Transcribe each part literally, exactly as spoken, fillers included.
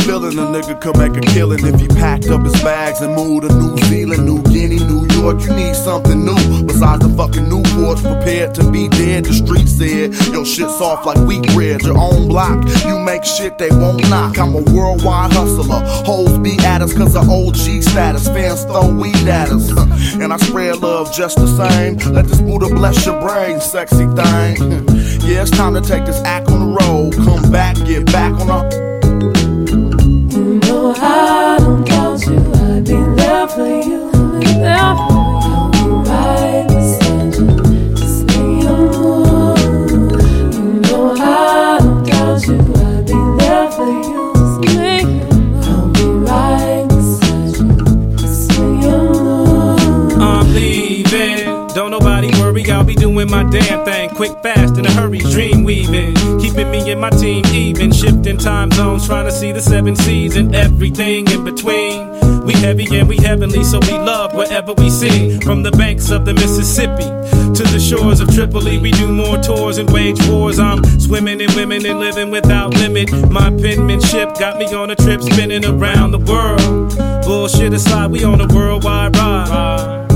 feeling a nigga could make a killing if he packed up his bags and moved to New Zealand, New Guinea, New York. You need something new besides the fucking Newports. Prepared to be dead, the street said. Your shit soft like wheat bread, your own block. You make shit they won't knock. I'm a worldwide hustler. Hoes be at us cause of O G status. Fans throw weed at us. And I spread love just the same. Let this Buddha bless your brain, sexy thing. Yeah, it's time to take this act on the road. Come back, get back on the... You know I don't doubt you. I'd be there for you. I'd be there for you. I'll be right beside you. Just make your move. You know I don't doubt you. I'd be there for you. Just make your move. I'll be right beside you. Just make your move. I'm leaving. Don't nobody worry, I'll be doing my damn thing. Quick, fast, in a hurry, dream weaving. Keeping me and my team even. Shifting time zones, trying to see the seven seas and everything in between. We heavy and we heavenly, so we love wherever we see. From the banks of the Mississippi to the shores of Tripoli, we do more tours and wage wars. I'm swimming in women and living without limit. My penmanship got me on a trip spinning around the world. Bullshit aside, we on a worldwide ride.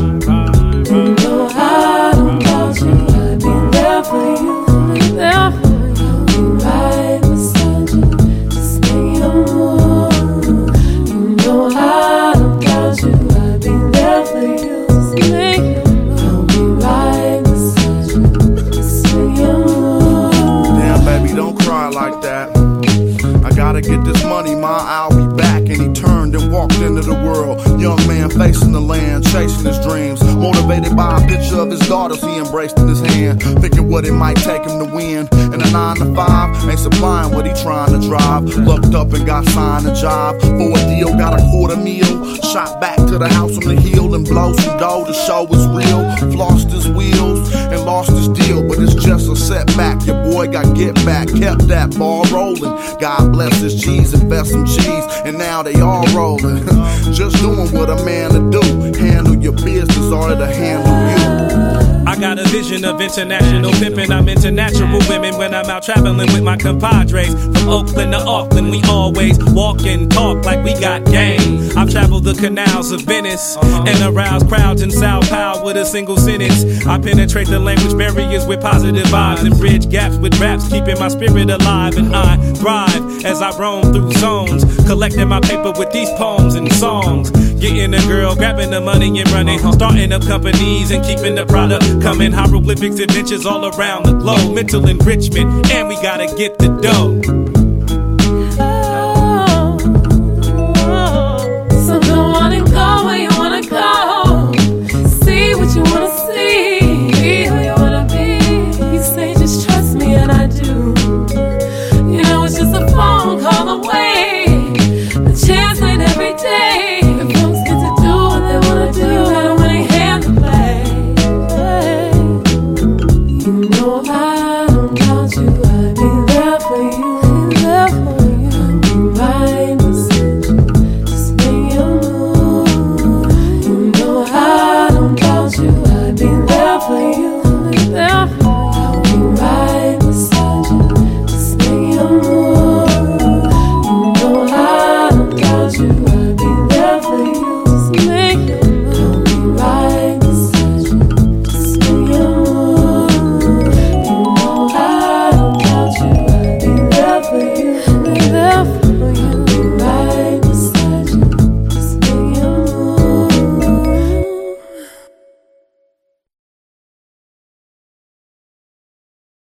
You know I don't doubt you. I'd be there for you. I'd be there for you. I'll be right beside you. Just make your move. You know I don't doubt you. I'd be there for you. Just make your move. I'll be right beside you. Just make your move. Damn, baby, don't cry like that. I gotta get this money, ma, I'll be back. And he turned and walked into the world. Young man facing the land, chasing his dreams. Motivated by a picture of his daughters he embraced in his hand. Thinking what it might take him to win. And a nine to five ain't supplying what he trying to drive. Looked up and got signed a job. For a deal, got a quarter meal. Shot back to the house on the hill and blow some dough. The show was real. Flossed his wheels and lost his deal. But it's just a setback. Your boy got get back. Kept that ball rolling. God bless his G's, invest some cheese. And now they all rolling. Just doing what a man to do. Handle your business or it'll handle you. I got a vision of international pimping. I'm into natural women when I'm out traveling with my compadres. From Oakland to Auckland, we always walk and talk like we got game. I've traveled the canals of Venice and aroused crowds in Sao Paulo with a single sentence. I penetrate the language barriers with positive vibes and bridge gaps with raps, keeping my spirit alive. And I thrive as I roam through zones, collecting my paper with these poems and songs. Getting a girl, grabbing the money and running, starting up companies and keeping the product coming. Hieroglyphics adventures all around the globe, mental enrichment, and we gotta get the dough. Oh, oh, oh. So go on and go where you wanna go. See what you wanna see, be who you wanna be. You say just trust me and I do. You know it's just a phone call away. The chance ain't every day. If folks get to do what they wanna do, I don't wanna hand the play. You know I don't doubt you.